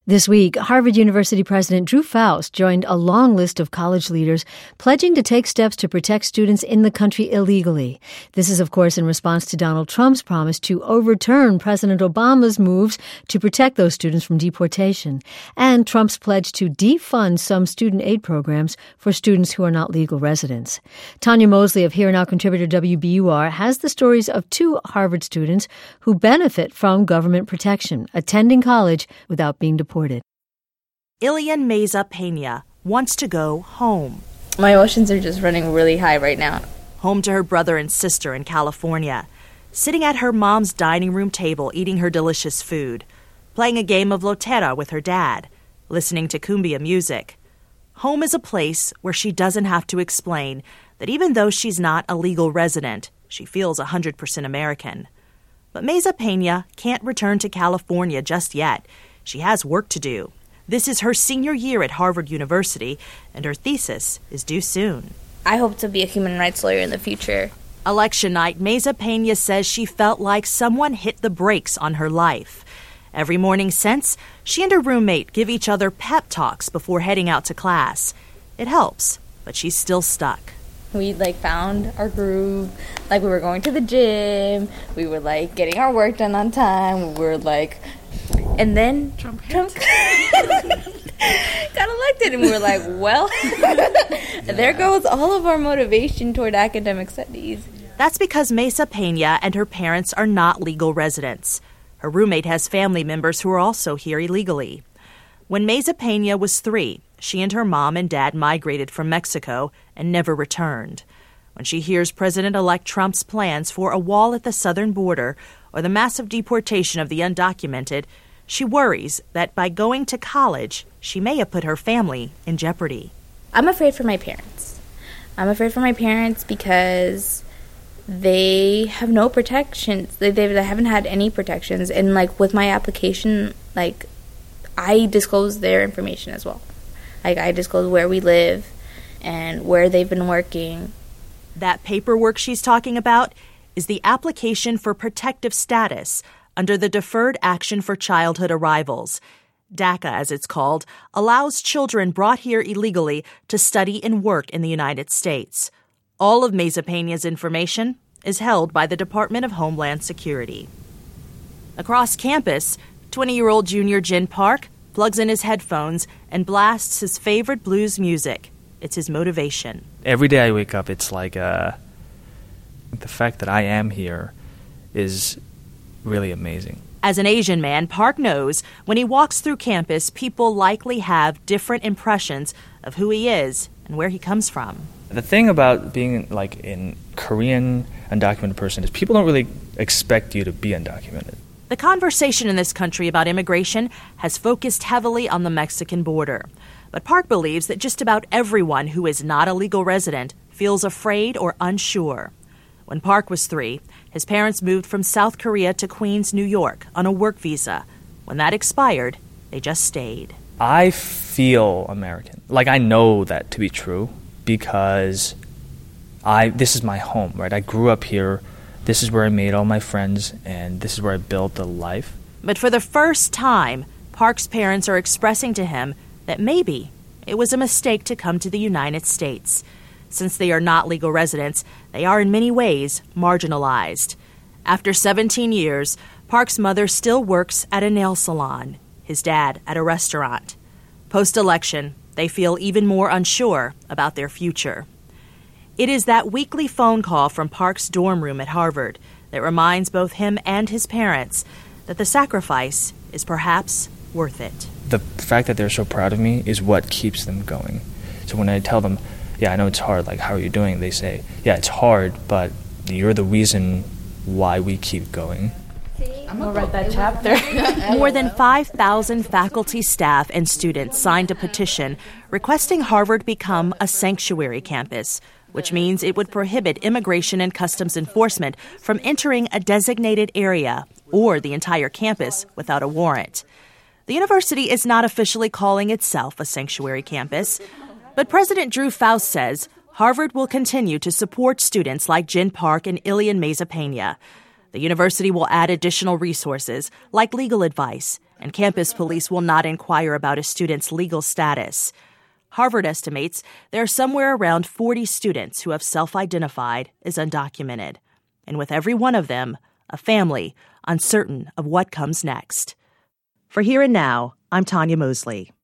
This week, Harvard University President Drew Faust joined a long list of college leaders pledging to take steps to protect students in the country illegally. This is, of course, in response to Donald Trump's promise to overturn President Obama's moves to protect those students from deportation, and Trump's pledge to defund some student aid programs for students who are not legal residents. Tanya Mosley of Here Now contributor WBUR has the stories of two Harvard students who benefit from government protection, attending college without being deported. Ilian Meza Pena wants to go home. My emotions are just running really high right now. Home to her brother and sister in California, sitting at her mom's dining room table eating her delicious food, playing a game of Lotera with her dad, listening to cumbia music. Home is a place where she doesn't have to explain that even though she's not a legal resident, she feels 100% American. But Meza Pena can't return to California just yet. She has work to do. This is her senior year at Harvard University, and her thesis is due soon. I hope to be a human rights lawyer in the future. Election night, Meza Pena says she felt like someone hit the brakes on her life. Every morning since, she and her roommate give each other pep talks before heading out to class. It helps, but she's still stuck. We found our groove. We were going to the gym. We were getting our work done on time. We were and then Trump got elected, and we were well, there goes all of our motivation toward academic studies. That's because Meza Pena and her parents are not legal residents. Her roommate has family members who are also here illegally. When Meza Pena was 3, she and her mom and dad migrated from Mexico and never returned. When she hears President-elect Trump's plans for a wall at the southern border or the massive deportation of the undocumented, she worries that by going to college, she may have put her family in jeopardy. I'm afraid for my parents. I'm afraid for my parents because they have no protections. They haven't had any protections. And, with my application, I disclose their information as well. I disclose where we live and where they've been working. That paperwork she's talking about is the application for protective status under the Deferred Action for Childhood Arrivals. DACA, as it's called, allows children brought here illegally to study and work in the United States. All of Meza Pena's information is held by the Department of Homeland Security. Across campus, 20-year-old junior Jin Park plugs in his headphones and blasts his favorite blues music. It's his motivation. Every day I wake up, it's the fact that I am here is really amazing. As an Asian man, Park knows when he walks through campus, people likely have different impressions of who he is and where he comes from. The thing about being in Korean undocumented person is people don't really expect you to be undocumented. The conversation in this country about immigration has focused heavily on the Mexican border. But Park believes that just about everyone who is not a legal resident feels afraid or unsure. When Park was 3, his parents moved from South Korea to Queens, New York on a work visa. When that expired, they just stayed. I feel American. I know that to be true because this is my home, right? I grew up here. This is where I made all my friends, and this is where I built a life. But for the first time, Park's parents are expressing to him that maybe it was a mistake to come to the United States. Since they are not legal residents, they are in many ways marginalized. After 17 years, Park's mother still works at a nail salon, his dad at a restaurant. Post-election, they feel even more unsure about their future. It is that weekly phone call from Park's dorm room at Harvard that reminds both him and his parents that the sacrifice is perhaps worth it. The fact that they're so proud of me is what keeps them going. So when I tell them, yeah, I know it's hard, how are you doing? They say, yeah, it's hard, but you're the reason why we keep going. I'm going to write that chapter. More than 5,000 faculty, staff, and students signed a petition requesting Harvard become a sanctuary campus, which means it would prohibit Immigration and Customs Enforcement from entering a designated area or the entire campus without a warrant. The university is not officially calling itself a sanctuary campus, but President Drew Faust says Harvard will continue to support students like Jin Park and Ilian Meza Pena. The university will add additional resources like legal advice and campus police will not inquire about a student's legal status. Harvard estimates there are somewhere around 40 students who have self-identified as undocumented, and with every one of them, a family uncertain of what comes next. For Here and Now, I'm Tanya Mosley.